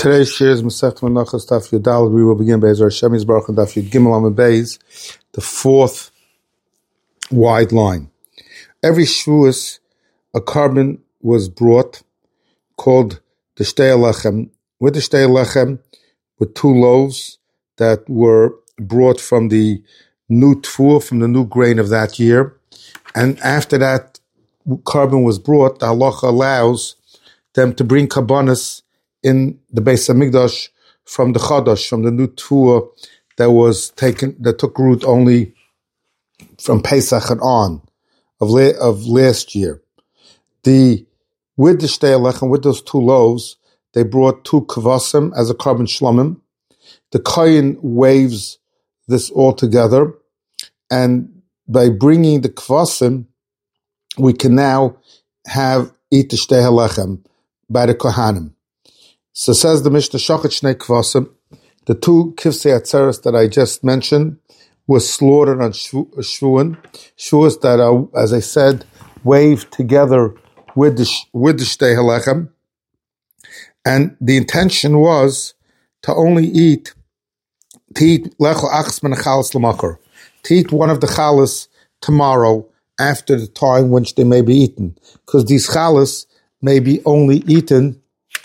Today's shir is Masechet Menachos Daf Yud Daled. We will begin Be'ezer Hashem Yisbarach and Daf Yud Gimel Amud Beis, the fourth wide line. Every Shavuos, a carbon was brought called the Shtei Lechem. With the Shtei Lechem, with two loaves that were brought from the new tfuah, from the new grain of that year. And after that carbon was brought, the halacha allows them to bring karbanos in the Beis Hamikdash from the Chadash, from the new tfuah that took root only from Pesach and on of last year. With the Shtei Lechem, with those two loaves, they brought two kvasim as a carbon shlomim. The kohen waves this all together, and by bringing the kvasim, we can now eat the Shtei Lechem by the kohanim. So says the Mishnah, Shachet Shnei Kvasim, the two Kivsei Atzeres that I just mentioned were slaughtered on Shvuin, Shavuos that are, as I said, waved together with the Shtei Lechem. And the intention was to eat Lechol Achas Min Chalas L'Makor, to eat one of the chalas tomorrow after the time which they may be eaten. Because these chalas may only be eaten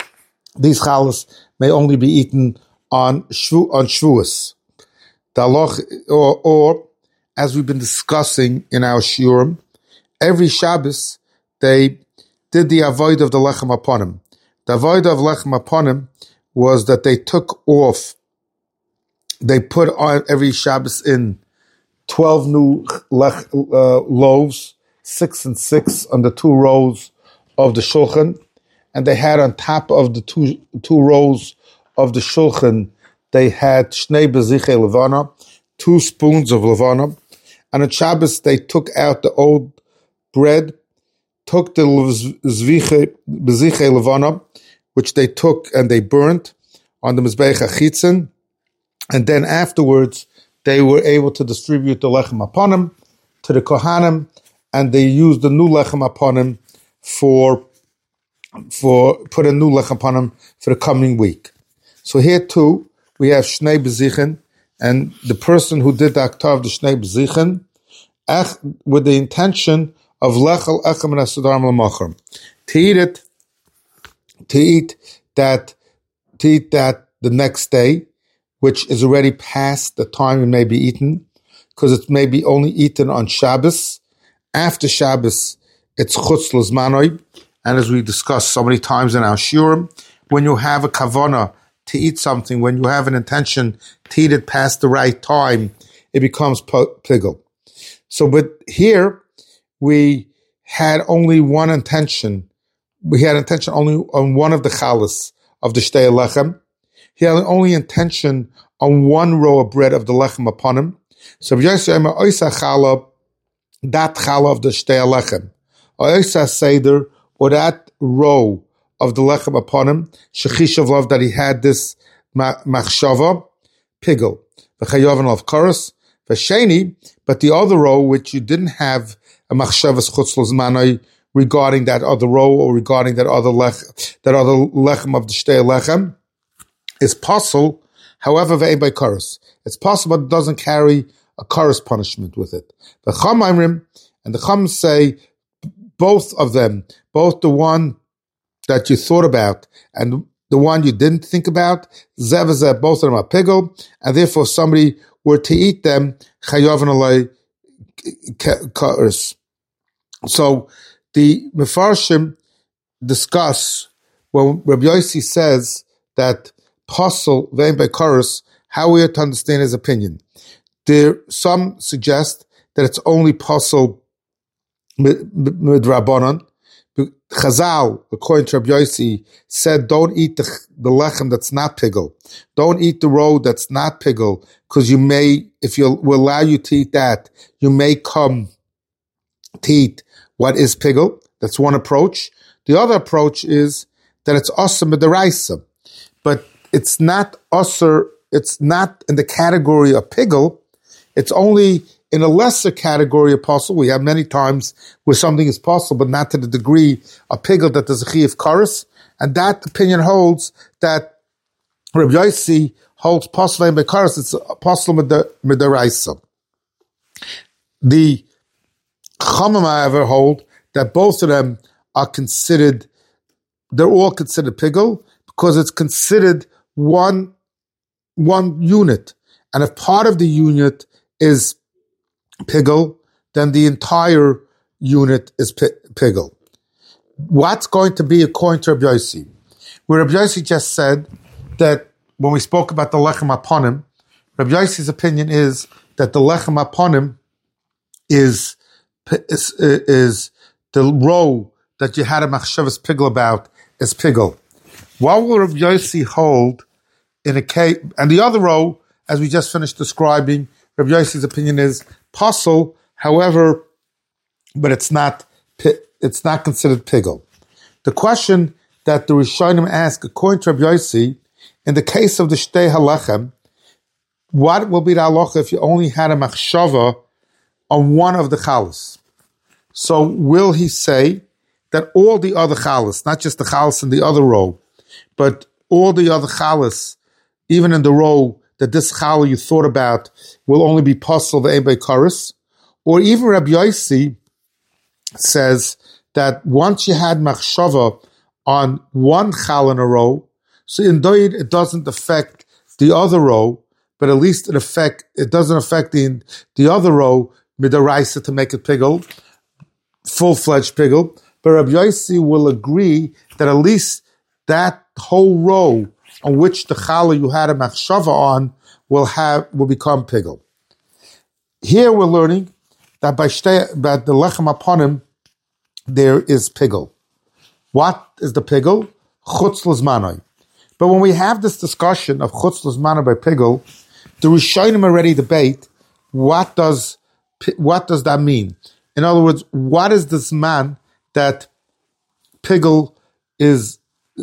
on Shavuos. The halach, or as we've been discussing in our shiurim, every Shabbos they did the avoid of the lechem aponim. The avoid of lechem aponim was that they put on every Shabbos in 12 new loaves, 6 and 6 on the two rows of the shulchan. And they had on top of the two rows of the shulchan, they had shnei bezichei levana, 2 spoons of levana. And on Shabbos, they took out the old bread, took the bezichei levana, which they took and they burnt on the mizbeach hachitzon. And then afterwards, they were able to distribute the lechem aponim to the kohanim, and they used the new lechem aponim put a new lechem aponim for the coming week. So here too, we have Shnei Bezichen, and the person who did the aktar of the Shnei Bezichen, with the intention of Lechel Echem and Asadar L'Machar, to eat that the next day, which is already past the time it may be eaten, because it may be only eaten on Shabbos. After Shabbos, it's Chutz L'Zmanoi. And as we discussed so many times in our shiurim, when you have a kavanah to eat something, when you have an intention to eat it past the right time, it becomes pigel. So, but here we had only one intention. We had intention only on one of the chalas of the Shtei Lechem. He had only intention on one row of bread of the lechem upon him. So, Yosef Oisa chala, that chala of the Shtei Lechem, Oisa seder, or that row of the lechem upon him, shechishav love that he had this machshava, pigel, v'chayavan of chorus, v'sheni, but the other row which you didn't have a machshavas chutz l'zmanai regarding that other row or regarding that other lechem of the Shtei Lechem is possible. However, ve'ein by chorus, it's possible, but it doesn't carry a chorus punishment with it. The Chum Amrim and the Chum say, both of them, both the one that you thought about and the one you didn't think about, zev, both of them are pigel, and therefore somebody were to eat them, chayav alay ka'us. So the Mefarshim discuss, when Rabbi Yossi says that posel vein by chorus, how we are to understand his opinion. Some suggest that it's only posel midrabanan. Chazal, according to Rabbi Yossi, said don't eat the lechem that's not pigel. Don't eat the row that's not pigel, because you may, if will allow you to eat that, you may come to eat what is pigel. That's one approach. The other approach is that it's asur midaraisa, but it's not asur. It's not in the category of pigel. It's only in a lesser category of possible. We have many times where something is possible, but not to the degree of pigel that there's a chi of chorus. And that opinion holds that Rabbi Yossi holds Pasal and Bekaris, it's Pasal Midaraisa. The Chachamim, however, hold that both of them are considered, they're all considered pigul, because it's considered one unit. And if part of the unit is pigul, then the entire unit is pigul. What's going to be according to Rabbi Yossi? Where Rabbi Yossi just said that when we spoke about the lechem aponim, Rabbi Yossi's opinion is that the lechem aponim is the row that you had a machshavas pigul about is pigul. What will Rabbi Yossi hold in a case? And the other row, as we just finished describing, Rabbi Yossi's opinion is pasul. However, but it's not considered pigul. The question that the Rishonim ask, according to Rabbi Yossi, in the case of the shtei halachem, what will be the halacha if you only had a machshava on one of the chalas? So will he say that all the other chalas, not just the chalas in the other row, but all the other chalas, even in the row that this chala you thought about, will only be pasul ve'ebei karis? Or even Rabbi Yossi says that once you had machshava on one chala in a row, so indeed it doesn't affect the other row, but at least it doesn't affect the other row midaraisa to make it pigul, full-fledged pigul. But Rabbi Yossi will agree that at least that whole row on which the chala you had a machshava on will become pigul. Here we're learning that by the lechem aponim there is pigul. What is the pigul? Chutz l'zmanoi. But when we have this discussion of chutz l'zmanoi by pigul, the Rishonim already debate what does that mean. In other words, what is this man that pigul is?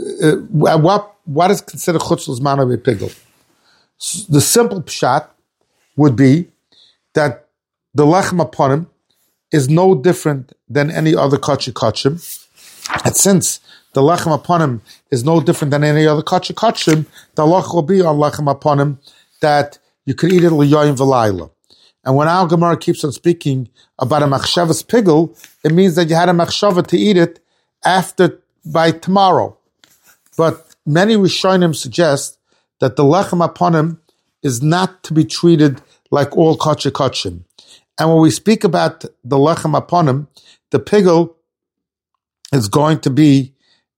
What is considered chutz l'zmanoi by pigul? The simple pshat would be that the lechem aponim is no different than any other kachi kachim. And since the lechem aponim is no different than any other kachi kachim, the halacha will be on lechem aponim that you can eat it l'yoyim v'layla. And when our Gemara keeps on speaking about a machshavas pigul, it means that you had a machshava to eat it by tomorrow. But many Rishonim suggest that the lechem aponim is not to be treated like all kachi kachim. And when we speak about the lechem aponim, the pigul is going to be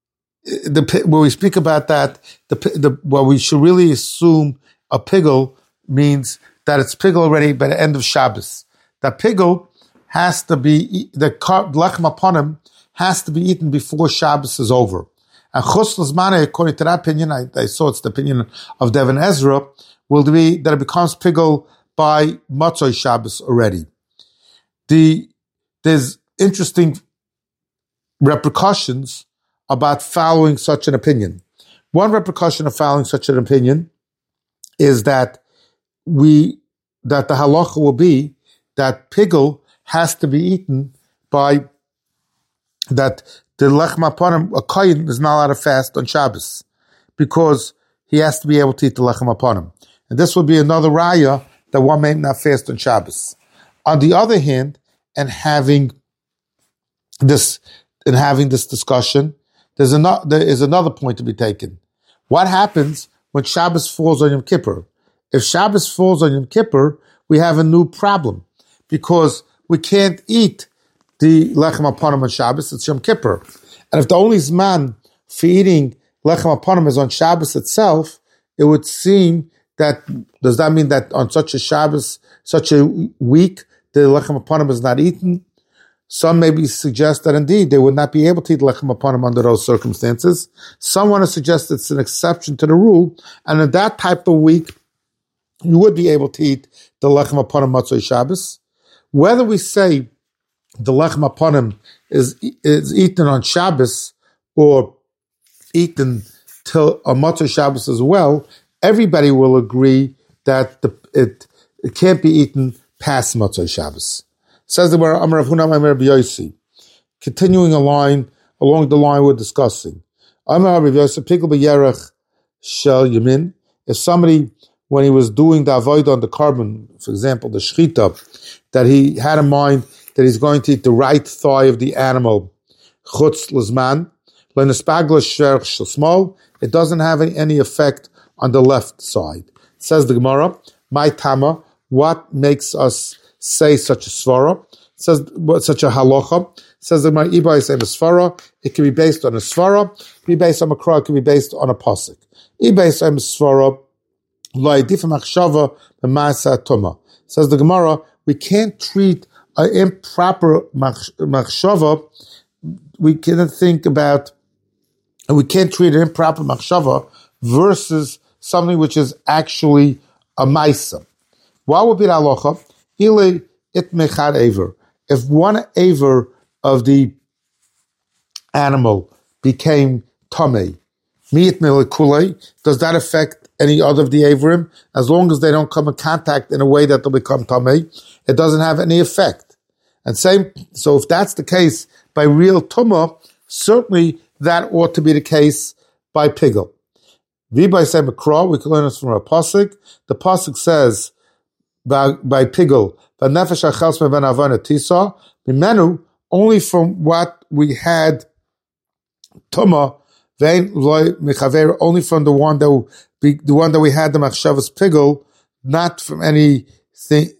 when we speak about that. What we should really assume a pigul means that it's pigul already by the end of Shabbos. The pigul has to be the lechem aponim has to be eaten before Shabbos is over. And chutz l'zmanoi, according to that opinion, I saw it's the opinion of Devin Ezra, will be that it becomes pigul by Matzoi Shabbos already. There's interesting repercussions about following such an opinion. One repercussion of following such an opinion is that the halacha will be that pigul has to be eaten by that the lechem aponim, a kohen is not allowed to fast on Shabbos because he has to be able to eat the lechem aponim. And this will be another raya that one may not fast on Shabbos. On the other hand, and having this discussion, there is another point to be taken. What happens when Shabbos falls on Yom Kippur? If Shabbos falls on Yom Kippur, we have a new problem because we can't eat the lechem aponim on Shabbos. It's Yom Kippur, and if the only zman for eating lechem aponim is on Shabbos itself, it would seem that does that mean that on such a Shabbos, such a week, the lechem aponim is not eaten? Some maybe suggest that indeed they would not be able to eat lechem aponim under those circumstances. Some want to suggest it's an exception to the rule, and in that type of week, you would be able to eat the lechem aponim matzoi Shabbos. Whether we say the lechem aponim is eaten on Shabbos or eaten till a matzoi Shabbos as well, everybody will agree that it can't be eaten past matzoi Shabbos. Says the Gemara, Amar Rav Huna Amar Rabbi Yossi. Continuing along the line we're discussing. Amar Rabbi Yossi, Pigul b'yerech shel yamin. if somebody, when he was doing the avodah on the carbon, for example, the shechita, that he had in mind that he's going to eat the right thigh of the animal, chutz l'zman, l'nespagla sherch sh'smol, it doesn't have any effect on the left side. Says the Gemara, my tama, what makes us say such a svara? Says such a halacha. Says the Gemara, iba is a svara. It can be based on a svara, it can be based on a krah, it can be based on a pasuk. Iba is a svara. Says the Gemara, we can't treat an improper machshava. We can't think about, and we can't treat an improper machshava versus something which is actually a maisa. What would be the halacha? Ile it mechad aver. If one aver of the animal became tamei, mi'it melekule, does that affect any other of the averim? As long as they don't come in contact in a way that they'll become tamei, it doesn't have any effect. And so if that's the case by real tumah, certainly that ought to be the case by pigel. V'bay say makra, we can learn this from a pasuk. The pasuk says by pigel, v'nefesh achels me'ben avana tisa, mimenu, only from what we had tumah, only from the one that we had the machshavas pigel, not from anything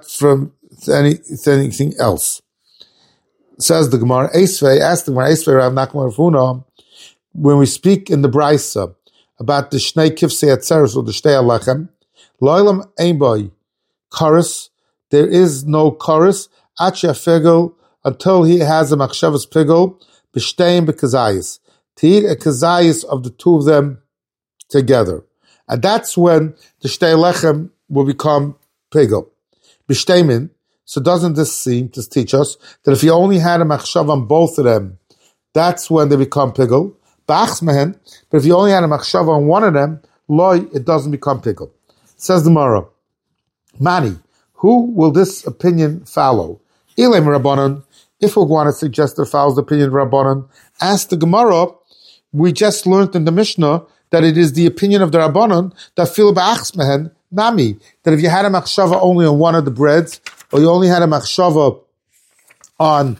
else. Says the Gemara, ask the Gemara, Rav Nachman Rav Huna, when we speak in the Brisa about the Shnei Kifsei Atzeres or the Shtei Alechem, Loilam Einboi Chorus, there is no chorus, Achia Figel, until he has a machshavas pigel, B'shteim B'kazayis, to eat a kazayis of the two of them together. And that's when the Shtei Lechem will become pigel. B'shteimin, so doesn't this seem to teach us that if you only had a machshav on both of them, that's when they become pigel? B'achsmehen, but if you only had a machshav on one of them, loy, it doesn't become pigel. Says the Gemara, Mani, who will this opinion follow? Ilem Rabbanan, if we want to suggest that follows the opinion of Rabbanan, ask the Gemara, we just learned in the Mishnah that it is the opinion of the Rabbanan that fil ba'achsmehen nami, that if you had a machshava only on one of the breads, or you only had a machshava on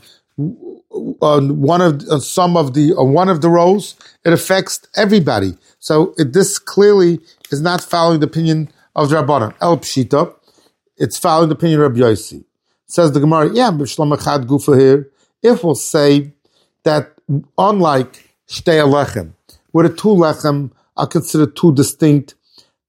one of the rows, it affects everybody. So this clearly is not following the opinion of the Rabbanan. El Pshita, it's following the opinion of Rabbi Yossi. Says the Gemara, yeah, b'shlam echad gufa here, if we'll say that unlike Shtei Alechem, where the two lechem are considered two distinct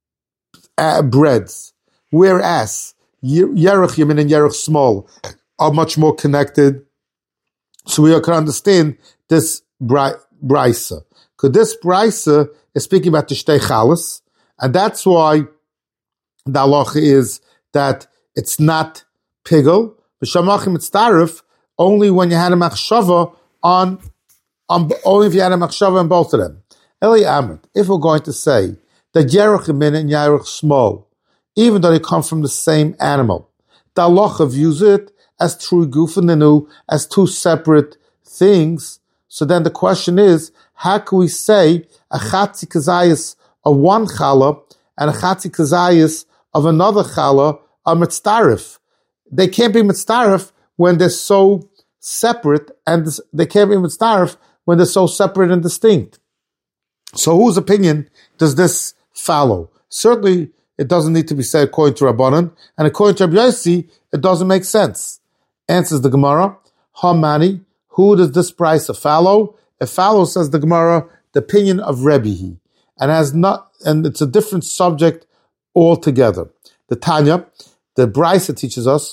breads, whereas Yerech Yamin and Yerech Small are much more connected, so we can understand this brisa. Because this brisa is speaking about the Shtei Chalas, and that's why the halacha is that it's not pigel, b'shamachim it's tarif, only when you had a machshava only if you had a machshava on both of them. Eli Amrit, if we're going to say that Yerech Yamin and Yerech Small, even though they come from the same animal, the halacha views it as true guf and nenu, as two separate things. So then the question is, how can we say a chatzi kazayis of one challah and a chatzi kazayis of another challah are mitzdarif? They can't be mitzdarif when they're so separate, and they can't be mitzdarif when they're so separate and distinct. So whose opinion does this follow? Certainly, it doesn't need to be said according to Rabbanan, and according to Rabbi Yossi, it doesn't make sense. Answers the Gemara, Hamani, who does this brisa follow? It follows, says the Gemara, the opinion of Rebbe, and it's a different subject altogether. The Tanya, the brisa teaches us,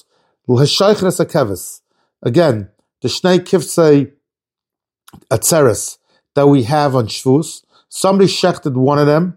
again, the Shnei Kifsei Atzeres that we have on Shvus, somebody shechted one of them,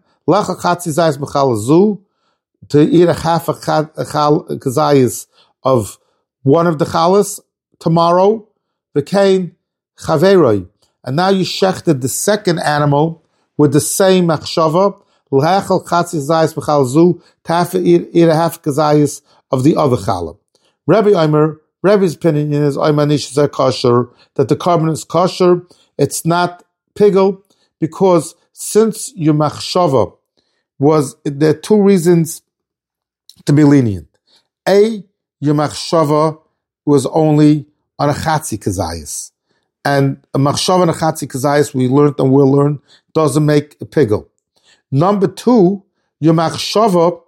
to eat a half a kazayis of one of the chalas tomorrow, v'kein chaveroi, and now you shechted the second animal with the same machshava, l'hechel chatzis zayis b'chal zu, to eat a half kazayis of the other chala. Rebbe's opinion is kosher, that the carbon is kosher. It's not pigel, because since your machshava there are two reasons to be lenient. A, your machshava was only on a chatzi kazayas. And a machshava and a chatzi kazayas, we learned and will learn, doesn't make a pigel. Number two, your machshava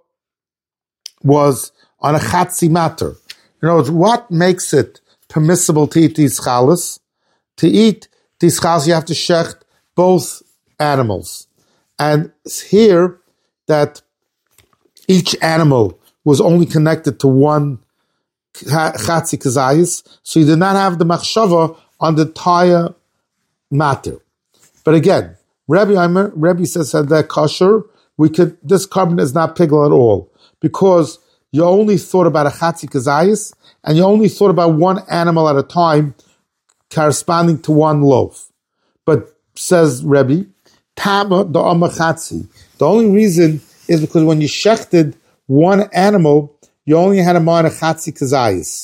was on a chatzi matter. In other words, what makes it permissible to eat these chalas? To eat these chalas, you have to shecht both animals. And it's here that each animal was only connected to one chatzi kazayis, so you did not have the machshava on the entire matter. But again, Rebbe says that kosher, this carbon is not pigel at all, because you only thought about a chatzi kazayis, and you only thought about one animal at a time corresponding to one loaf. But says Rebbe, Tama the chatzi. The only reason is because when you shechted one animal, you only had a mind of chatzi kazayis.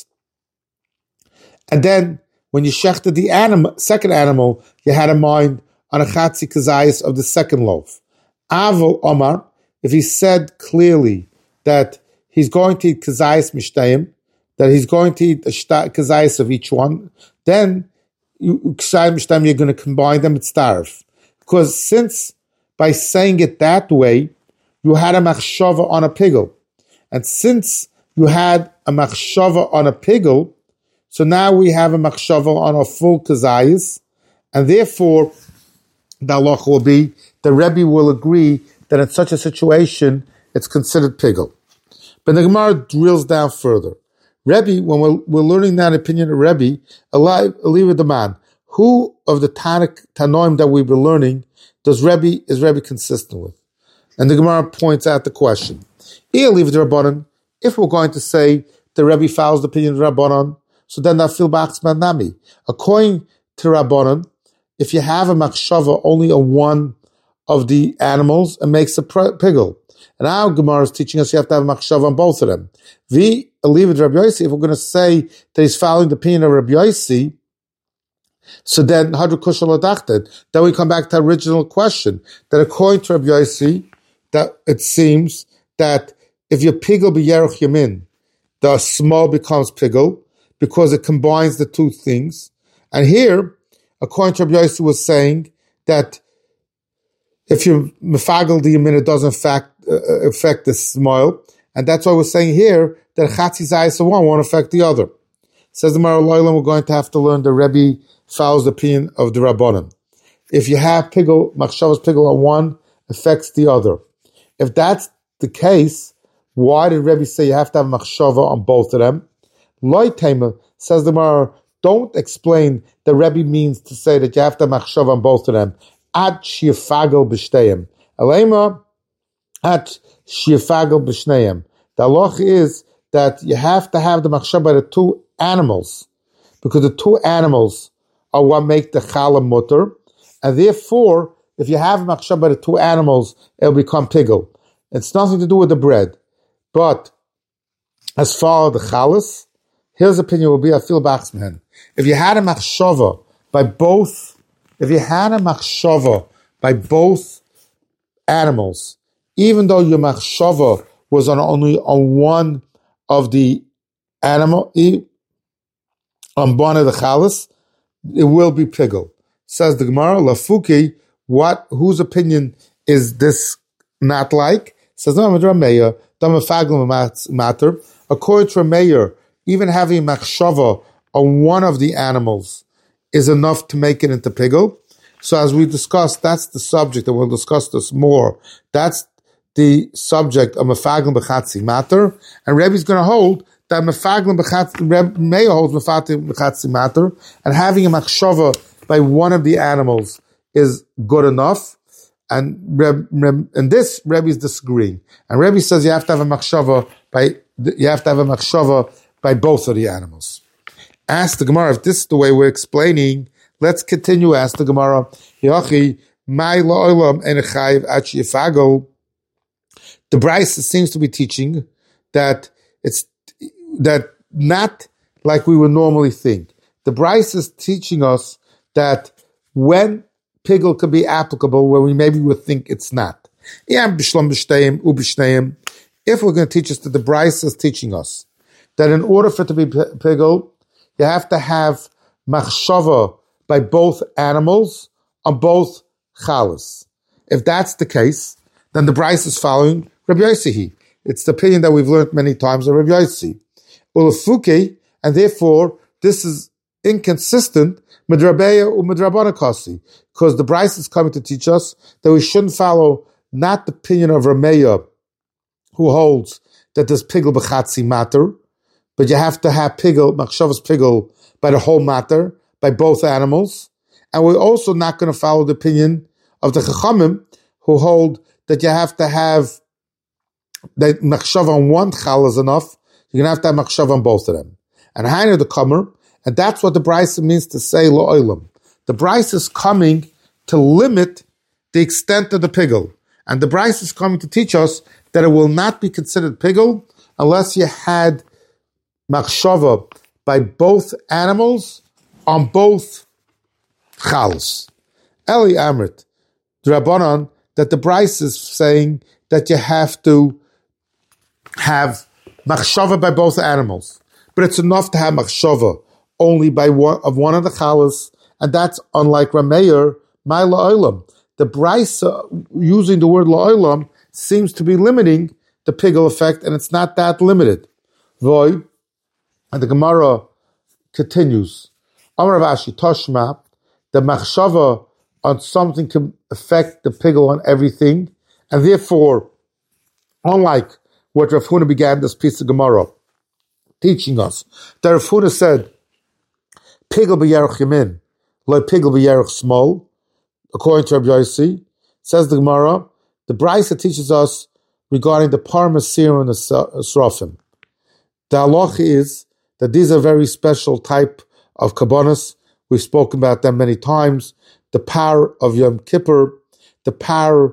And then when you shechted the second animal, you had a mind on a chatzi kazayis of the second loaf. Avol Omar, if he said clearly that he's going to eat kazayis mishtayim, that he's going to eat a kazayis of each one, then kazayis mishtayim, you're going to combine them with starf. Because since by saying it that way, you had a machshava on a pigel. And since you had a machshava on a pigel, so now we have a machshava on a full kazayis, and therefore the halacha will be, the Rebbe will agree that in such a situation, it's considered pigel. But the Gemara drills down further. Rebbe, when we're learning that opinion of Rebbe, Eliva the man, who of the Tanoim that we've been learning is Rebbe consistent with? And the Gemara points out the question. If we're going to say the Rebbe follows the opinion of Rabbanon, so then that fil b'achzman nami. According to Rabbanon, if you have a machshava only on one of the animals, it makes a pigel. And our Gemara is teaching us you have to have a machshava on both of them. If we're going to say that he's following the opinion of Rabbi Yossi, so then hadru kushal adachted. Then we come back to the original question that according to Rabbi Yossi, that it seems that if you pigel b'yeruch yamin, the small becomes pigel because it combines the two things. And here, according to Rabbi Yossi, was saying that if you mefagel the yamin, it doesn't affect the small, and that's why we're saying here that chatzi zayis of one won't affect the other. Says the Maral Olam, we're going to have to learn the Rebbe follows the opinion of the Rabbanim. If you have pigel, machshavas pigel on one, affects the other. If that's the case, why did Rebbe say you have to have machshava on both of them? Loi Taima, says the Maral, don't explain the Rebbe means to say that you have to have machshava on both of them. Ad shiafagel b'shteyim. Alema, at shiafagel b'shneyim. The halach is that you have to have the machshava by the two animals, because the two animals are what make the chala mutter, and therefore, if you have machshava by the two animals, it'll become pigel. It's nothing to do with the bread. But as far as the chalas, his opinion will be a fil b'achzman. If you had a machshava by both animals, even though your machshava was only on one of the animal, on one of the chalas, it will be pigel. Says the Gemara, Lafuki, whose opinion is this not like? Says no, matter. According to Rameir, even having machshava on one of the animals is enough to make it into pigel. So as we discussed, that's the subject, and we'll discuss this more. That's the subject of mefaglim b'chatzi matter, and Rebbe's going to hold that mefaglim b'chatzi, Meir holds mefaglim b'chatzi matter, and having a machshava by one of the animals is good enough. And this Rebbe is disagreeing, and Rebbe says you have to have a machshava by both of the animals. Ask the Gemara if this is the way we're explaining. Let's continue. Ask the Gemara. The Brisa seems to be teaching that it's that not like we would normally think. The Brisa is teaching us that when pigel could be applicable, where we maybe would think it's not. If we're going to teach us that the Bryce is teaching us that in order for it to be pigel, you have to have machshava by both animals on both chalas. If that's the case, then the Bryce is following Rabbi Yossi. It's the opinion that we've learned many times of Rabbi Yossi. Ulafuke, and therefore this is inconsistent with Rabbeya or with Rabbana Kasi, because the Bryce is coming to teach us that we shouldn't follow not the opinion of Rameya, who holds that there's pigel b'chatzi matter, but you have to have pigel, machshavas pigel, by the whole matter, by both animals. And we're also not going to follow the opinion of the Chachamim, who hold that you have to have that machshav on one chal is enough. You're going to have machshav on both of them. And Hainer the Comer, and that's what the Bryce means to say lo'olam. The Bryce is coming to limit the extent of the pigel. And the Bryce is coming to teach us that it will not be considered pigel unless you had machshava by both animals on both chals. Eli Amrit, the Rabbanon, that the Bryce is saying that you have to have machshava by both animals. But it's enough to have machshava only by one of the chalas, and that's unlike Rameir, my la'olam. The Bryce, using the word la'olam, seems to be limiting the pigel effect, and it's not that limited. Voy, and the Gemara continues. Amar Rav Ashi Toshma, the machshava on something can affect the pigel on everything, and therefore, unlike what Rav Huna began this piece of Gemara, teaching us, that Rav Huna said, pigel b'yerech yamin, lo pigel b'yerech small, according to Rabbi Yossi, says the Gemara, the Brisa teaches us regarding the parmasir and the srafim. The halacha is that these are very special type of kabbanas. We've spoken about them many times. The power of Yom Kippur, the power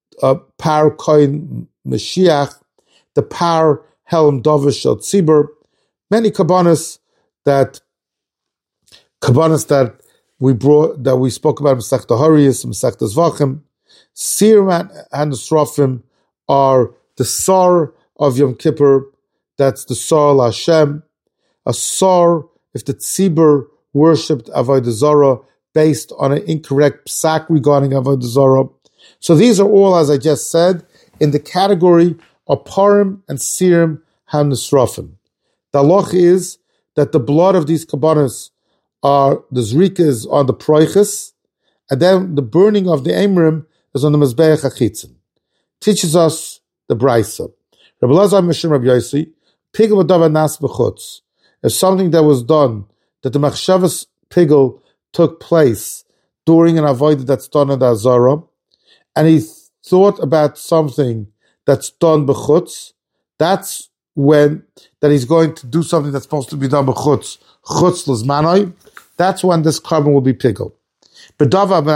koin Mashiach, the power Helam Dovish Shel Tzibur, many kabbanas that we spoke about in Masechta Horayos, Masechta Zvachim. Sir and the Srafim are the Sar of Yom Kippur. That's the Sar Hashem. A Sar, if the Tzibur worshipped Avodah Zarah based on an incorrect psak regarding Avodah Zarah. So these are all, as I just said, in the category of Parim and Sirim and the Srafim. The halacha is that the blood of these kabbanas are, the zrika is on the proiches, and then the burning of the emrim is on the mezbeach achitzin. Teaches us the brisa. Rabbi Lazar Mishim Rabbi Yossi, pigel b'davar nas b'chutz. If something that was done, that the machshavas pigel took place during an avodah that's done in the Azara, and he thought about something that's done b'chutz, that's when that he's going to do something that's supposed to be done b'chutz, chutz l'zmanoi, that's when this carbon will be pigel. But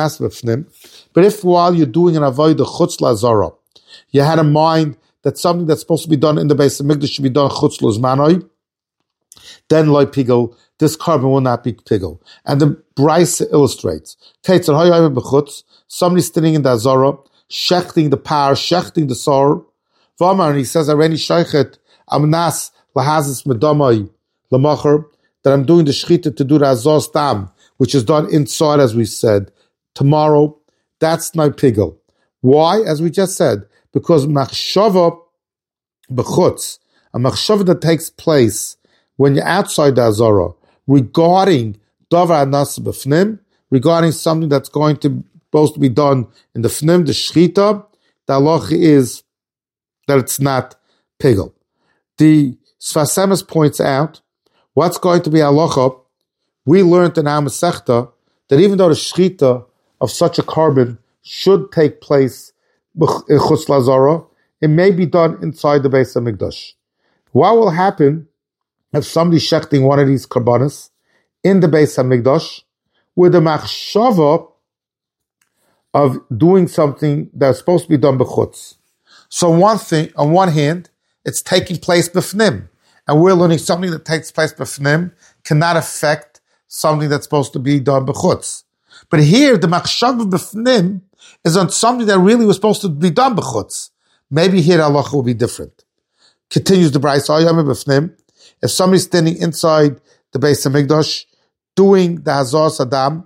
if while you're doing an avodah chutz l'Azara, you had in mind that something that's supposed to be done in the Beis HaMikdash should be done chutz l'zmanoi, then loy pigel, this carbon will not be pigel. And the Bryce illustrates. Somebody standing in the Azara, shechting the power, shechting the sor. And he says, Areni shaichet amnas lahazis medamai lamacher, that I'm doing the shechita to do the azor stam, which is done inside, as we said, tomorrow. That's no pigel. Why? As we just said, because machshava b'chutz, a machshava that takes place when you're outside the Azara, regarding davar anas b'fnim, regarding something that's supposed to be done in the fnim, the shechita, the halacha is that it's not pigel. The Sfas Emes points out what's going to be halacha. We learned in our Masechta that even though the shechita of such a carbon should take place in chutz l'Azara, it may be done inside the Beis HaMikdash. What will happen if somebody's shechting one of these karbanos in the Beis HaMikdash with the machshava of doing something that's supposed to be done b'chutz? So on one hand, it's taking place b'fnim, and we're learning something that takes place b'fnim cannot affect something that's supposed to be done b'chutz. But here, the machshava b'fnim is on something that really was supposed to be done b'chutz. Maybe here the halacha will be different. Continues the Brayso, if somebody's standing inside the Beis Hamikdash doing the Hazar Saddam,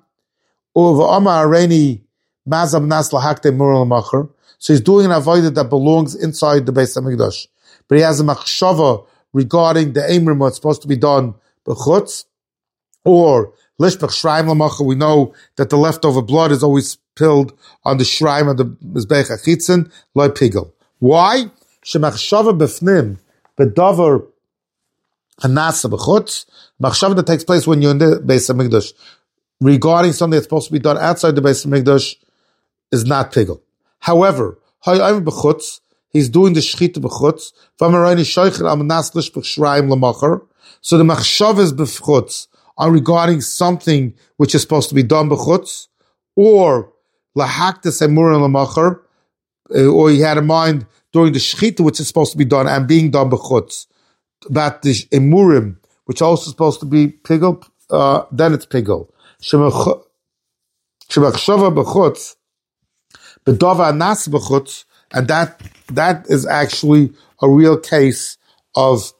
so he's doing an avodah that belongs inside the Beis Hamikdash, but he has a machshava regarding the Eimrim, what's supposed to be done b'chutz, or lishbech shraim l'macher. We know that the leftover blood is always spilled on the shraim of the mizbeach achitzin loy pigel. Why? Shemachshava b'fnim b'davar hanasa b'chutz, machshava that takes place when you're in the Beis Hamikdash regarding something that's supposed to be done outside the Beis Hamikdash is not pigel. However, hayayim b'chutz, he's doing the shechita b'chutz. V'amarayni shoycher al manas lishbech shraim l'macher. So the machshava is b'chutz on regarding something which is supposed to be done b'chutz, or lahaktas emurim l'macher, or he had in mind during the shechita which is supposed to be done and being done b'chutz, about the emurim which are also supposed to be pigel, then it's pigel. Shemachshava b'chutz, b'dava nas b'chutz, and that is actually a real case of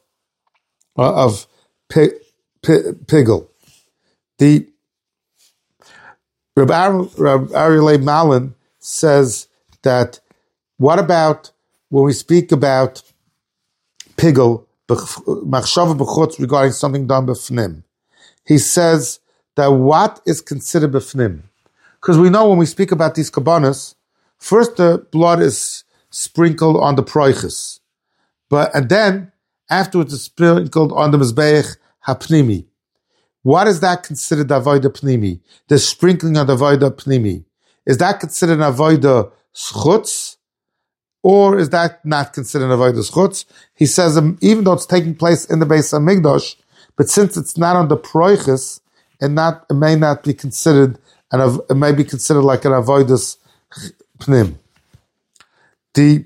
pigel. The Reb Aryeh Malin says that what about when we speak about pigel, machshava b'chutz, regarding something done b'fnim? He says that what is considered b'fnim? Because we know when we speak about these kabbanas, first the blood is sprinkled on the proiches, and then afterwards it's sprinkled on the mizbeach hapnimi. What is that considered avodah pnimi? The sprinkling of the avodah pnimi, is that considered an avodah schutz, or is that not considered an avodah schutz? He says even though it's taking place in the Beis Hamikdash, but since it's not on the proiches, it may not be considered, and it may be considered like an avodah pnim. The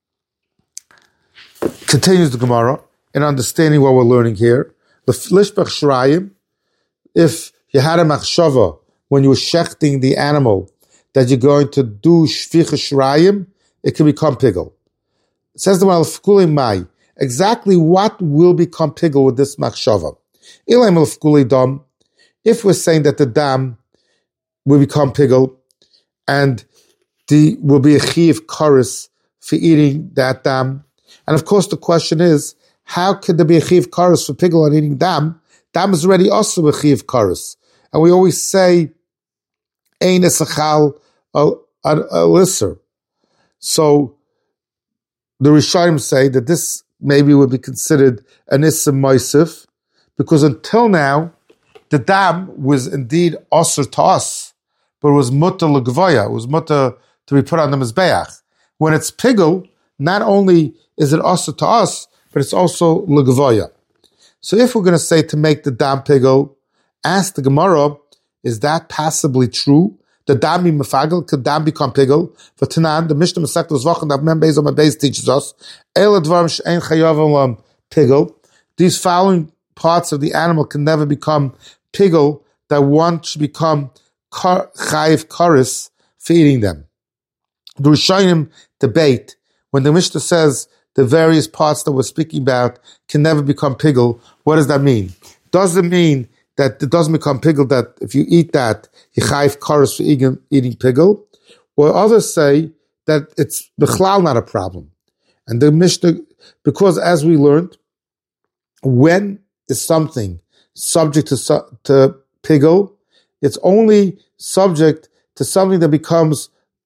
continues the Gemara in understanding what we're learning here. The lishbech shrayim, if you had a machshava when you were shechting the animal that you're going to do shvicha shrayim, it can become pigel. It says the Malafkuli Mai, exactly what will become pigel with this machshava? Ilay Malafkuli dam, if we're saying that the dam will become pigel, and will be a chiv karis for eating that dam. And of course the question is, how could there be a chiv karis for pigel on eating dam? Dam is already also a chiv karis. And we always say, ein esachal al-lisser. So the Rishonim say that this maybe would be considered an isser moisif, because until now, the dam was indeed osir to us, but it was mutter l'gvoya, it was mutter to be put on the mizbeach. When it's pigel, not only is it also to us, but it's also l'gvoya. So if we're going to say to make the dam pigel, ask the Gemara, is that possibly true? The dam be mefagel, could dam become pigel? For Tanan, the Mishnah Masechta Zvachim that Mem Beis on my base teaches us, Eila dvarim she'ein chayav pigel. These following parts of the animal can never become pigel, that one should become chayiv karis for eating them. The Rishonim debate when the Mishnah says the various parts that we're speaking about can never become pigel. What does that mean? Does it mean that it doesn't become pigel, that if you eat that, you chayiv karis for eating pigel? Or others say that it's b'chlal not a problem. And the Mishnah, because as we learned, when is something subject to pigel, it's only subject to something that becomes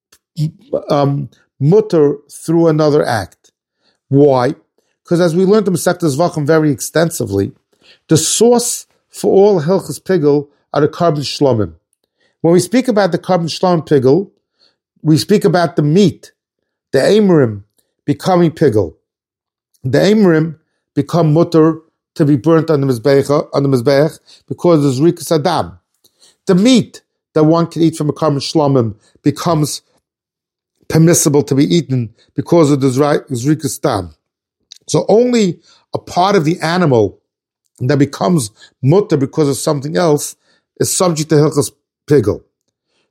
mutter through another act. Why? Because as we learned in Masechta Zvachim very extensively, the source for all hilchos pigel are the carbon shlomim. When we speak about the carbon shlomim pigel, we speak about the meat, the emerim, becoming pigel. The emerim become mutter to be burnt on the mizbeach because there's rikas adam. The meat that one can eat from a carbon shlomim becomes permissible to be eaten because of the rikas adam. So only a part of the animal that becomes mutter because of something else is subject to hilchos pigel.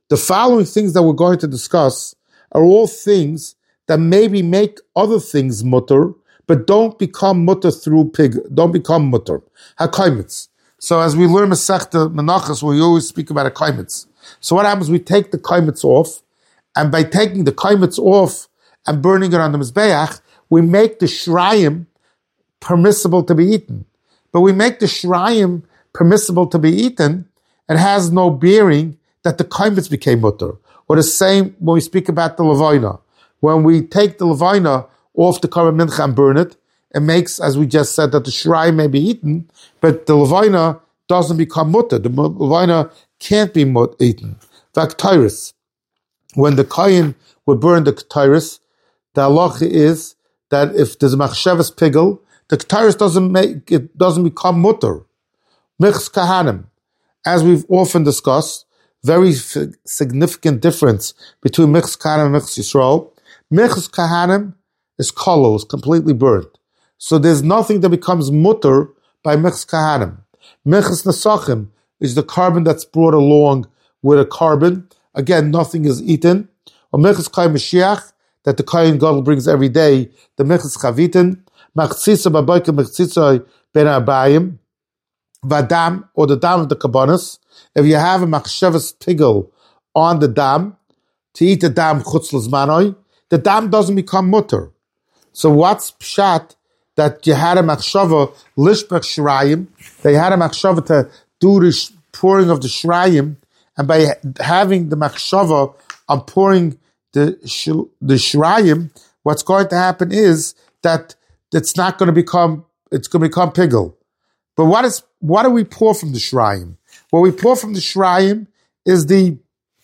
The following things that we're going to discuss are all things that maybe make other things mutter, but don't become mutter through don't become mutter. HaKaimitz. So as we learn Masechta Menachos, we always speak about a kaimitz. So what happens? We take the kaimitz off, and by taking the kaimitz off and burning it on the Mizbeach, we make the shrayim permissible to be eaten. But we make the shrayim permissible to be eaten, it has no bearing that the kaimitz became mutter. Or the same when we speak about the levina. When we take the levina off the korban mincha and burn it, it makes, as we just said, that the shrayim may be eaten, but the levina doesn't become mutter. The levina can't be eaten. Vaktiris. When the kohen would burn the ketairis, the halacha is that if there's a machshavas pigel, the ketairis doesn't become mutter. Michs kahanim. As we've often discussed, very significant difference between Michs kahanim and Michs Yisrael. Michs kahanim is kolol, is completely burnt. So there's nothing that becomes mutter by Michs kahanim. Michs nesachim is the carbon that's brought along with a carbon. Again, nothing is eaten. Or Michs kai Mashiach, that the Kohen Gadol brings every day, the Michs chavitin. Machzisa babayka machzisa ben abayim. Vadam, or the dam of the kabbanas. If you have a machshavas pigel on the dam, to eat the dam chutz l'zmanoi, the dam doesn't become mutter. So what's pshat that you had a machshava lishbech shrayim, they had a machshava to do the pouring of the shrayim, and by having the machshava on pouring the shrayim, what's going to happen is that it's not going to become, it's going to become pigel. But what do we pour from the shrayim? What we pour from the shrayim is the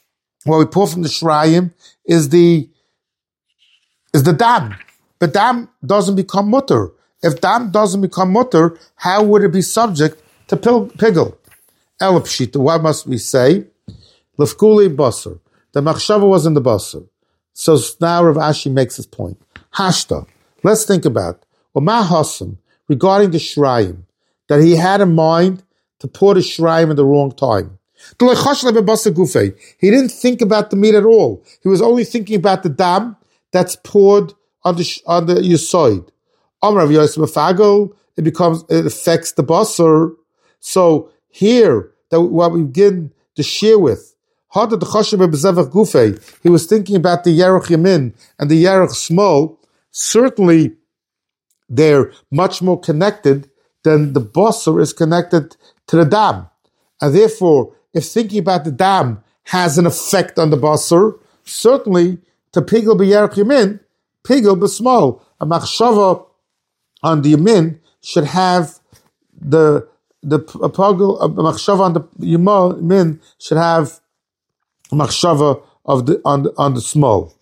dam. But dam doesn't become mutter. If dam doesn't become mutter, how would it be subject to pigel? Elapshita, what must we say? Lefkuli basar. The machshava was in the basar. So now Rav Ashi makes his point. Hashta. Let's think about Oma Hasam regarding the shrayim, that he had in mind to pour the shrayim at the wrong time. He didn't think about the meat at all. He was only thinking about the dam that's poured on the yisoid. It affects the basar. So here, that what we begin to share with, he was thinking about the Yerech Yamin and the Yerech Smol. Certainly, they're much more connected than the basar is connected to the dam. And therefore, if thinking about the dam has an effect on the basar, certainly to pigel b'yerech yamin, pigel b'smol. A machshava on the yamin should have a machshava on the yamin should have a machshava on the small.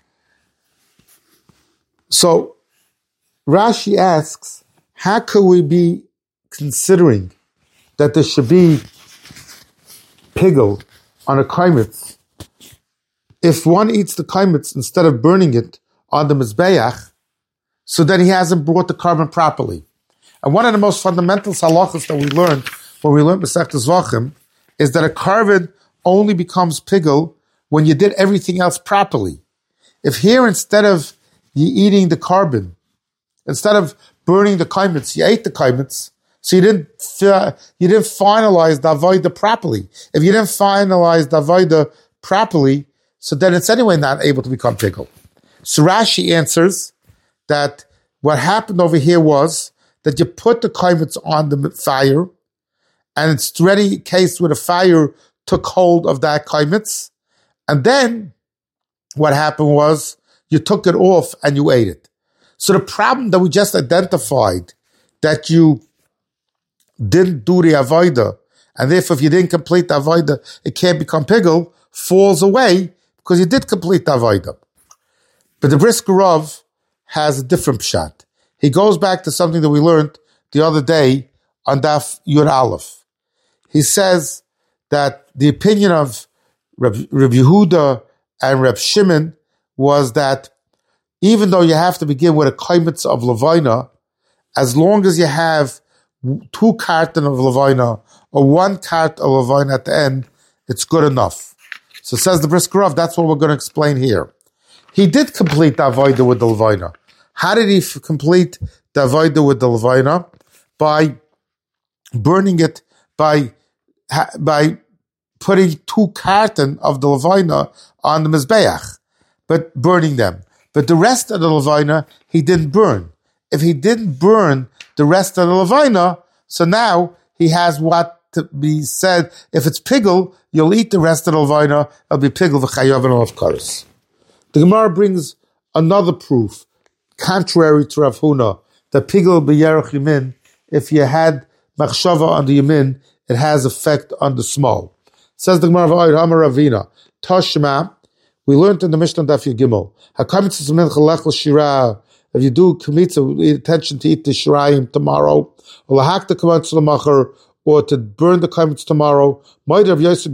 So Rashi asks, how could we be considering that there should be pigel on a kaimitz if one eats the kaimitz instead of burning it on the mizbeach, so then he hasn't brought the carbon properly? And one of the most fundamental halachos that we learned when we learned Masechta Zvachim is that a carbon only becomes pigel when you did everything else properly. If here, instead of you eating the carbon, instead of burning the kaimitz, you ate the kaimitz, so you didn't finalize the avodah properly. If you didn't finalize the avodah properly, so then it's anyway not able to become pigel. So Rashi answers that what happened over here was that you put the kaimitz on the fire, and it's already cased where the fire took hold of that kaimitz, and then what happened was you took it off and you ate it. So the problem that we just identified, that you didn't do the avodah, and therefore if you didn't complete the avodah, it can't become pigel, falls away because you did complete the avodah. But the Brisker Rav has a different pshat. He goes back to something that we learned the other day on Daf Yud Aleph. He says that the opinion of Reb Yehuda and Reb Shimon was that even though you have to begin with a kaimitz of levina, as long as you have 2 carton of levina or 1 cart of levina at the end, it's good enough. So says the Brisker Rav, that's what we're going to explain here. He did complete the Avodah with the Levina. How did he complete the Avodah with the Levina? By burning it, by putting 2 carton of the Levina on the Mizbeach, but burning them. But the rest of the Levina, he didn't burn. If he didn't burn the rest of the Levina, so now he has what to be said, if it's pigel, you'll eat the rest of the Levina, it'll be pigel v'chayav and of kares. The Gemara brings another proof, contrary to Rav Huna, that pigel b'yerech yamin, if you had machshava on the yamin, it has effect on the small. Says the Gemara v'ayir Amar Ravina, Tashma, we learned in the Mishnah Daf Yud Gimel, hakamitz mincha lechel shira, if you do kamitza, attention to eat the shirayim tomorrow, or lahak the kamitza l'machar, or to burn the kamitz tomorrow, Rav Yosef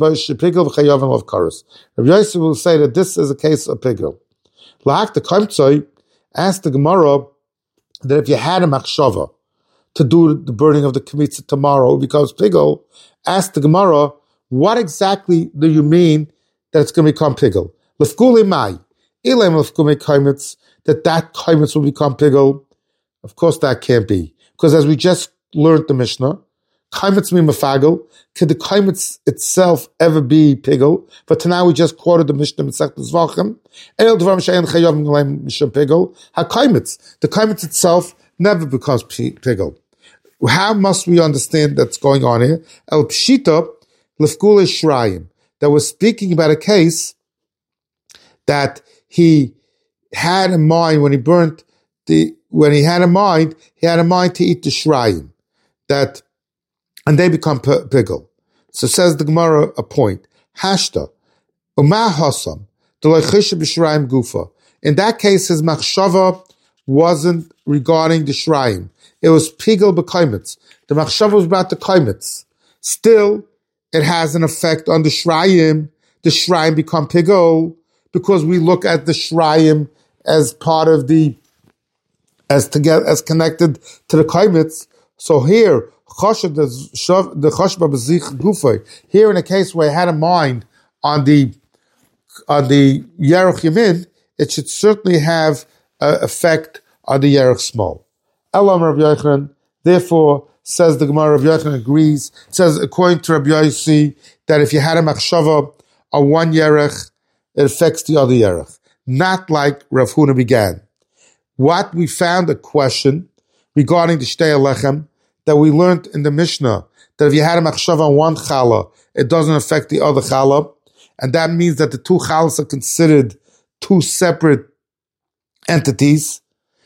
will say that this is a case of pigel. Lahak the kamitza, asked the Gemara that if you had a machshava to do the burning of the kamitza tomorrow because pigel, asked the Gemara, what exactly do you mean that it's going to become pigel? Lefkuli mai, ilam lefkuli kamitz, that kamitz will become pigel. Of course that can't be, because as we just learned the Mishnah, kamitz mi mafagel. Could the kamitz itself ever be pigel? But now we just quoted the Mishnah Masechet Zvachim. El dvarim she'en chayavim l'hem mishum pigel. Ha-kamitz, the kamitz itself never becomes pigel. How must we understand that's going on here? El pshita lefkule shrayim. That was speaking about a case that he had in mind when he burnt he had in mind to eat the shrayim. And they become pigel. So says the Gemara a point. Hashta, umah hasam, deloichisha b'shrayim gufa. In that case, his machshava wasn't regarding the shrayim. It was pigel b'kaimitz. The machshava was about the kaimitz. Still, it has an effect on the shrayim. The shrayim become pigel because we look at the shrayim as part of as connected to the kaimitz. So here, here in a case where I had a mind on the Yerech Yamin, it should certainly have an effect on the Yerech Small. Elam Rabbi Yochanan, therefore, says the Gemara, Rabbi Yochanan agrees, says according to Rabbi Yossi, that if you had a machshava on one Yerech, it affects the other Yerech. Not like Rav Huna began. What we found a question regarding the Shtei Alechem, that we learned in the Mishnah, that if you had a machshava on one challah, it doesn't affect the other challah, and that means that the 2 challahs are considered 2 separate entities.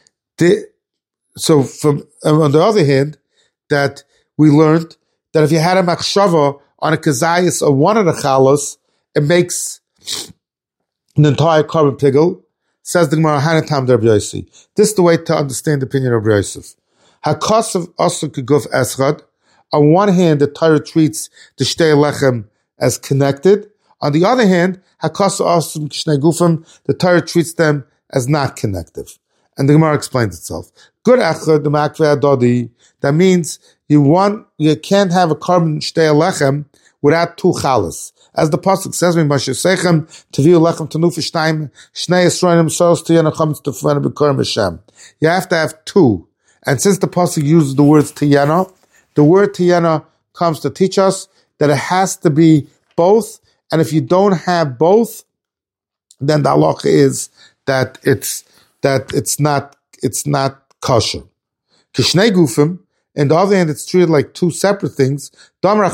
So on the other hand, that we learned that if you had a machshava on a kazayas of one of the challahs, it makes an entire carbon pigel. Says the Gemara, Hanatam Rabbi Yossi. This is the way to understand the opinion of Rabbi Yosef. Hakasav also kuguf eschad. On one hand, the Torah treats the Shtei Lechem as connected. On the other hand, Hakasav also kishnei gufim, the Torah treats them as not connective. And the Gemara explains itself. Good echad, the makveh adodi. That means you can't have a carbon Shtei Lechem without 2 chalas. As the pasuk says, "Mi mashesechem taviu lechem tanufi shnei esronim sos tiyanacham tefana b'korim Hashem." You have to have 2. And since the pasuk uses the words tiyana, the word tiyana comes to teach us that it has to be both. And if you don't have both, then the halacha is that it's not kosher. Kishnei gufim. On the other hand, it's treated like 2 separate things. We have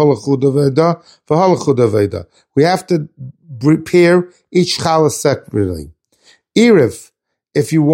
to prepare each challah separately. Erev, if you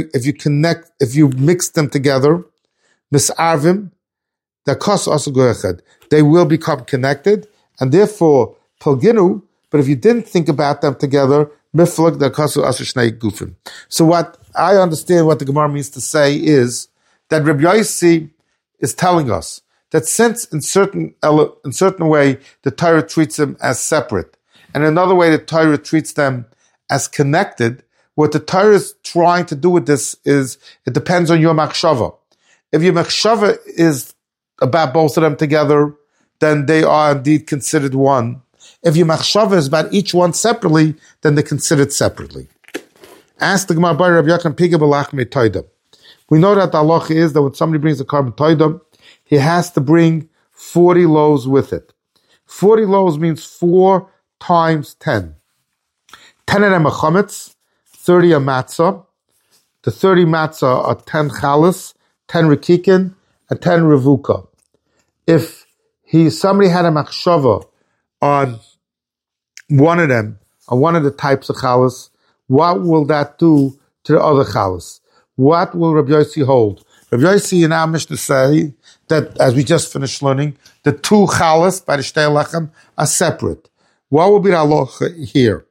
mix them together, misarvim, the kos also goechad, they will become connected, and therefore pelginu. But if you didn't think about them together, miflag the kos also shnei gufim. So what I understand, what the Gemara means to say is that Rabbi Yossi is telling us that since in certain way the Torah treats them as separate, and another way the Torah treats them as connected, what the Torah is trying to do with this is it depends on your machshava. If your machshava is about both of them together, then they are indeed considered one. If your machshava is about each one separately, then they're considered separately. Ask the Gemara by Rabbi Yochanan Piga b'lachmei toida. We know that the halacha is that when somebody brings a carbon toida, he has to bring 40 loaves with it. 40 loaves means 4 times 10. 10 of them are chametz, 30 are matzah. The 30 matzah are 10 chalas, 10 rikikin, and 10 revuka. If somebody had a machshava on one of them, on one of the types of chalas, what will that do to the other chalas? What will Rabbi Yossi hold? Rabbi Yossi in our Mishnah say that, as we just finished learning, the 2 chalas by the shtei lechem are separate. What will be the halacha here?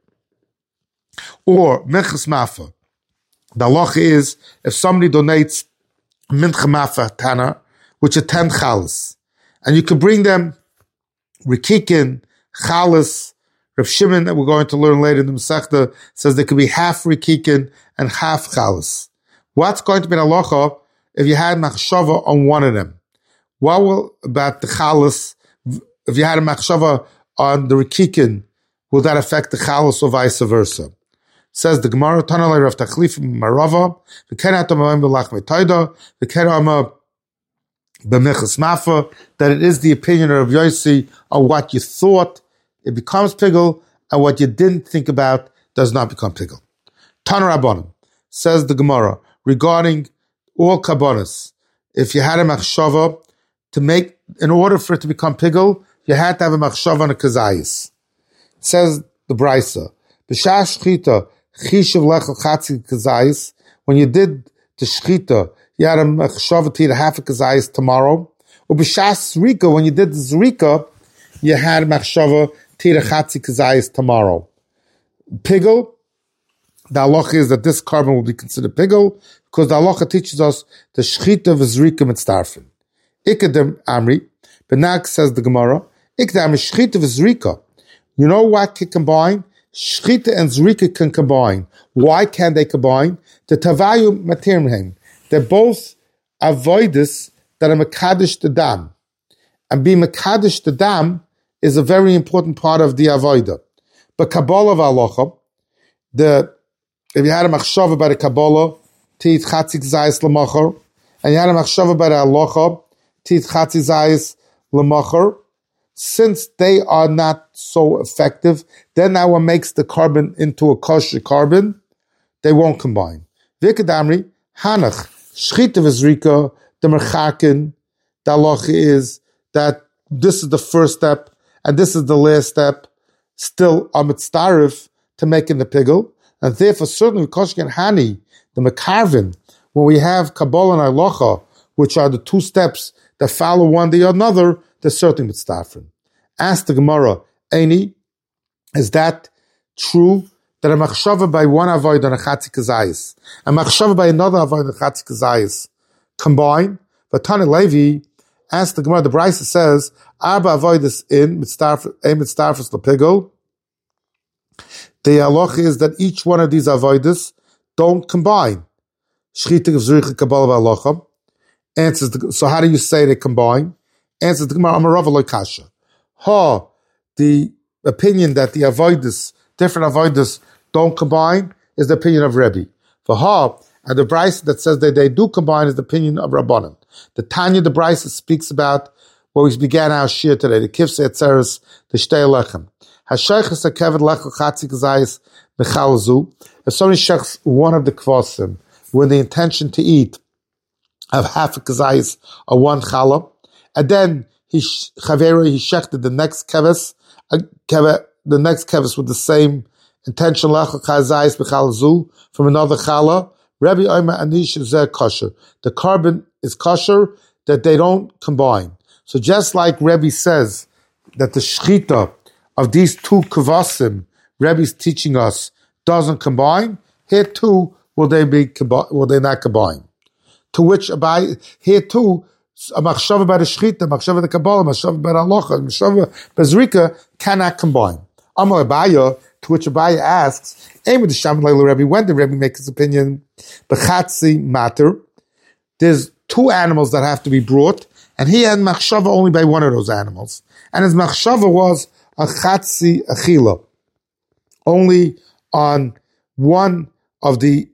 Or minchas mafa. The halacha is if somebody donates mincha mafa tana, which are 10 chalas, and you can bring them rikikin, chalas. Rav Shimon, that we're going to learn later in the Masechta, says there could be half rikikin and half chalas. What's going to be the halacha if you had machshava on one of them? What will about the chalas? If you had a machshava on the rikikin, will that affect the chalas or vice versa? Says the Gemara, Tanalei Rav Tachlif Marava, v'ken atam b'lachmei toida, v'ken ama b'mechas mafa, that it is the opinion of Yossi on what you thought it becomes pigul, and what you didn't think about does not become pigul. Tana Rabbanim, says the Gemara, regarding all kabbanas, if you had a machshava to make, in order for it to become pigul, you had to have a machshava on a kazayis. Says the Brisa, b'shah shchita chishav lechel chatzi kazayis. When you did the shchita, you had a machshava to eat a half a kazayis tomorrow. Or b'shah zrika, when you did the zrika, you had a machshava to eat a chatzi kazayis tomorrow. Pigul, the halacha is that this carbon will be considered pigul because the halacha teaches us the shchita v'zrika mitzdarfin. Ikadem Amri, Benag says the Gemara, Ikadem shchita v'zrika. You know what can combine? Shchita and zrika can combine. Why can they combine? The tavayu matirmhem. They're both avoidus that are mekadesh the dam. And being mekadesh the dam is a very important part of the avoida. But Kabbalah v'alocha, if you had a machshava by the Kabbalah, to eat chatzik zayis l'machar, and you had a machshava by the halacha, to eat chatzik zayis l'machar, since they are not so effective, then now what makes the carbon into a kosher carbon, they won't combine. Vikadamri, hanach, shchita v'zrika, the merchakin, the halacha is that this is the first step, and this is the last step, still a mitzdarif to making the pigul, and therefore certainly koshik and hani, the mekarvin, when we have Kabbalah and halacha, which are the 2 steps that follow one the another, they're certainly mitzdarfin. Ask the Gemara, Eini, is that true that a machshava by one avoid on a chatzik kazayis, a machshava by another avoid on a chatzik kazayis combine? But Tani Levi, ask the Gemara, the Brisa says, Arba avoidus in mitzdarfus lepigul. The halacha is that each one of these avoidus don't combine. Shchita v'zricha kabbalah v'halacha. Answers so how do you say they combine? Answers the Gemara, Amarava lo kasha. The opinion that the avoidus, different avoidus, don't combine is the opinion of Rebbe. And the Brisa that says that they do combine is the opinion of Rabbanan. The Tanya, the Brisa speaks about what we began our shir today, the kivsei etzeres, the shtei lechem. Hashaychus hakevet lechel chatzik zayis mechalazu. If somebody shechs one of the kvasim with the intention to eat of half a kazayis or one challah, and then he shechted the next keves with the same intention lechel kazayis mechalazu from another challah. Rabbi Omer Anish Zeh kosher. The carbon is kosher that they don't combine. So just like Rebbe says that the shchita of these 2 kvasim, Rebbe's teaching us, doesn't combine, here too will they not combine? To which here too a machshava by the shchita, machshava by the Kabbalah, machshava by the halacha, machshava by zrika cannot combine. Amar Abaya, to which Abaya asks, when did Rebbe make his opinion? B'chatzi matter. There's 2 animals that have to be brought, and he had machshava only by one of those animals. And his machshava was on chatzi achila, only on one of the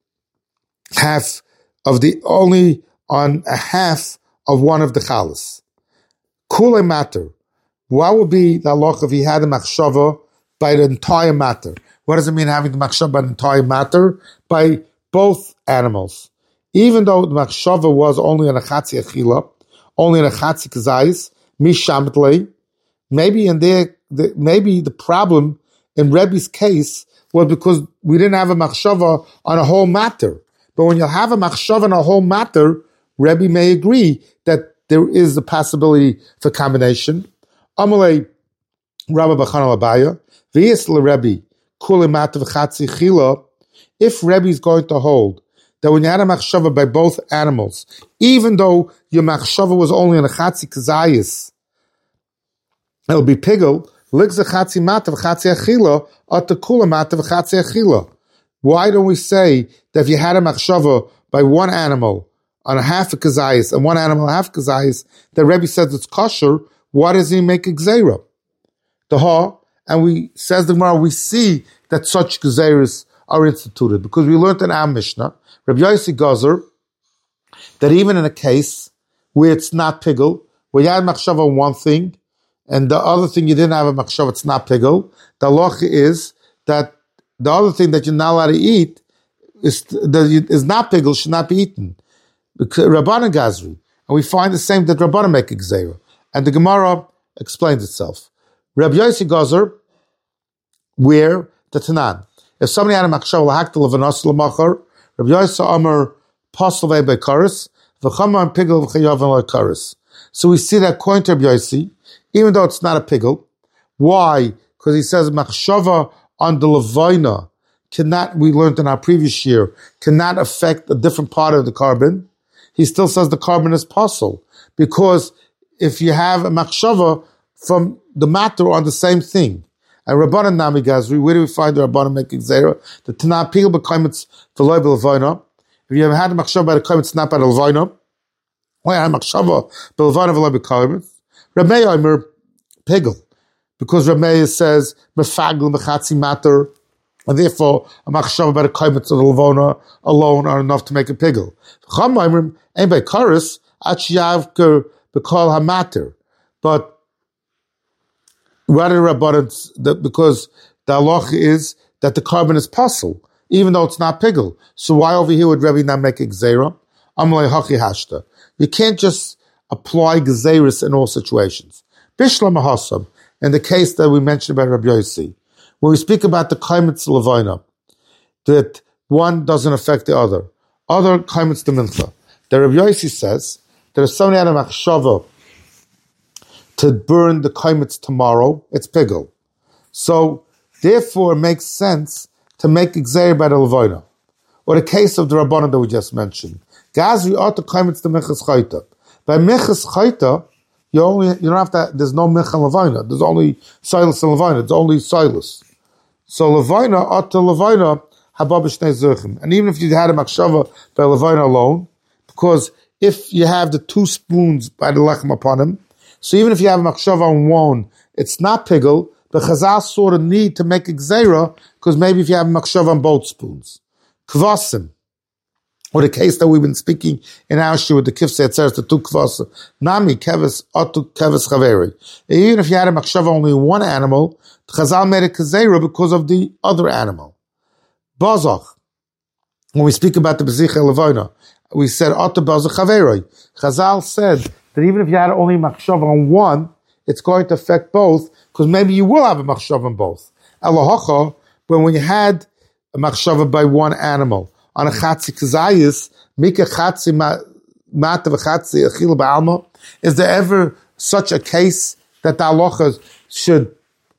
half of the, only on a half of one of the chalas. Kule matter. What would be the halacha if he had a machshava by the entire matter? What does it mean having the machshava by the entire matter? By both animals. Even though the machshava was only on a chatzi achila, only on a chatzi kazayis, mishametlei, maybe in there, maybe the problem in Rebbe's case was because we didn't have a machshava on a whole matter. But when you have a machshava on a whole matter, Rebbe may agree that there is a possibility for combination. Amalei Rabba Bachan Abaya, V'yis Rebbe Kule Matav Chatzi Chila. If Rebbe is going to hold that when you had a machshava by both animals, even though your machshava was only on a chatzi kazayis, it'll be pigel. Ligza chatzi matav chatzi achila at the kula matav chatzi achila. Why don't we say that if you had a machshava by one animal on a half a kazayis and one animal on a half kazayis, the Rebbe says it's kosher? Why does he make a gzeira? And we, says the Gemara, we see that such gezeiras are instituted because we learned in our Mishnah, Rabbi Yossi Gazer, that even in a case where it's not pigel, where you had machshava on one thing, and the other thing you didn't have a machshava, it's not pigel, the halacha is that the other thing that you're not allowed to eat is not pigel, should not be eaten. Rabbanan Gazri. And we find the same that Rabbanan make a gzeira. And the Gemara explains itself. Rabbi Yossi Gazer, where the Tanan. If somebody had a machshava lahakta levanos lemachar, Rabbi Yossi Amar pasal ve'bekaris v'chama pigel v'chayav v'karis. So we see that according to Rabbi Yossi, even though it's not a pigel, why? Because he says machshava on the levina cannot. We learned in our previous year cannot affect a different part of the carbon. He still says the carbon is pasal because if you have a machshava from the matter on the same thing. And Rabbanan Nami Gazri, where do we find the Rabbanan making zera? The Tanah Pigel b'kaimitz v'loy b'levayna. If you have had a machshava by the kaimitz, not by the levayna, why have a machshava b'levayna v'loy b'kaimitz? Ramei Omer Pigel, because Ramei says mefagel mechatzi matter, and therefore a machshava by the kaimitz of the levayna alone are enough to make a pigel. Cham Omer ein by karis achiyav b'kol hamater, but rather because the halacha is that the carbon is pasul, even though it's not pigel. So why over here would Rebbe not make a gzeira? Amalei haki hashta. You can't just apply gezeiris in all situations. Bishlam mahasab, in the case that we mentioned about Rabbi Yossi, when we speak about the kaimitz levina, that one doesn't affect the other. Other kaimitz the mincha. The Rabbi Yossi says that if somebody had a machshava to burn the kaimitz tomorrow, it's pigel. So, therefore, it makes sense to make gzeir by the levina. Or the case of the Rabbanan that we just mentioned. Gazri auto kaimitz the mechas chayta. By mechas chayta, you don't have to, there's no mecha levina. There's only silus and levina. It's only silus. So, levina auto levina habab shnei zirchim. And even if you had a machshava by levina alone, because if you have the 2 spoons by the lechem upon him, so even if you have a machshava on one, it's not pigel, but Chazal sort of need to make a gzeira, because maybe if you have a machshava on both spoons. Kvasim, or the case that we've been speaking in our shiur with the kifsei etzeres, the 2 kvasim, nami keves otu keves chaveri. Even if you had a machshava only on one animal, Chazal made a gzeira because of the other animal. Bazach, when we speak about the bezicha levina, we said otu bazach chaveri. Chazal said that even if you had only machshava on one, it's going to affect both, because maybe you will have a machshava on both. Elohacha, but when you had a machshava by one animal, on a chatzi kazayis, mika chatzi mata v'chatzi achil ba'alma, is there ever such a case that the halacha should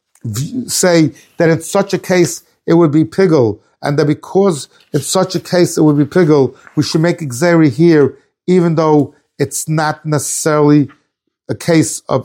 say that in such a case it would be pigel, and that because in such a case it would be pigel, we should make a gzeira here, even though it's not necessarily a case of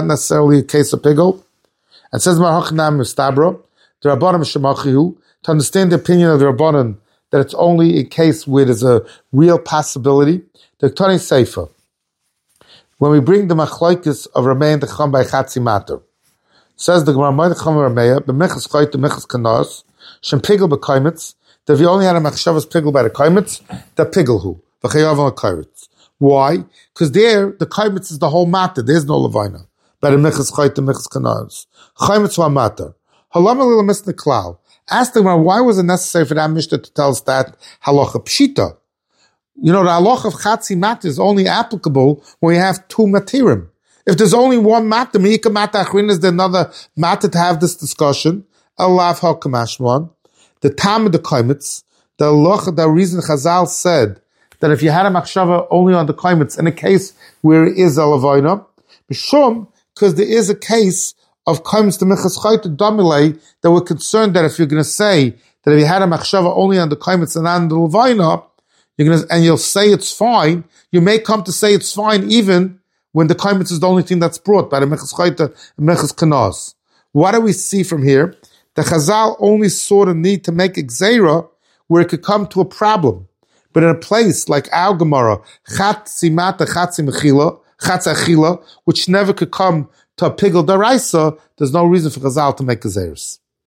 pigel. And says Marhachnam Mistabra, the Rabbanan Shemachihu, to understand the opinion of the Rabbanan that it's only a case where there's a real possibility. The Ktani Seifa, when we bring the machlokes of Ramei and the Chum by Chatzi Mater, Says the Gemara, b'mechas chayt, b'mechas kanas, shem pigel b'kaimitz, that if you only had a machshavas pigel by the kaimitz, the pigel hu, v'chayav on the kaimitz. Why? Because there, the kaimitz is the whole matter. There's no levina. By the mechas chayt, the mechas kanas. Kaimitz hu matter. Halam alil misne klal. Ask the Gemara, why was it necessary for that Mishnah to tell us that halacha pshita? You know, the halacha of chatzi matter is only applicable when you have two matirim. If there's only one matter, Miyika matter achrin, is there another matter to have this discussion? Allah hakamashwan. The time of the kaimitz, the halacha, the reason Chazal said that if you had a machshava only on the kaimitz in a case where it is a levina, b'shum, because there is a case of kaimitz to mechas chayt damilei that we're concerned that if you're going to say that if you had a machshava only on the kaimitz and on the levina, and you'll say it's fine, you may come to say it's fine even when the kaimitz is the only thing that's brought by the mechas chayta and mechas kanas. What do we see from here? The Chazal only saw the need to make a gzeira where it could come to a problem. But in a place like our Gemara, chatzi mata, chatzi achila, which never could come to a pigel daraisa, there's no reason for Chazal to make gezeiros.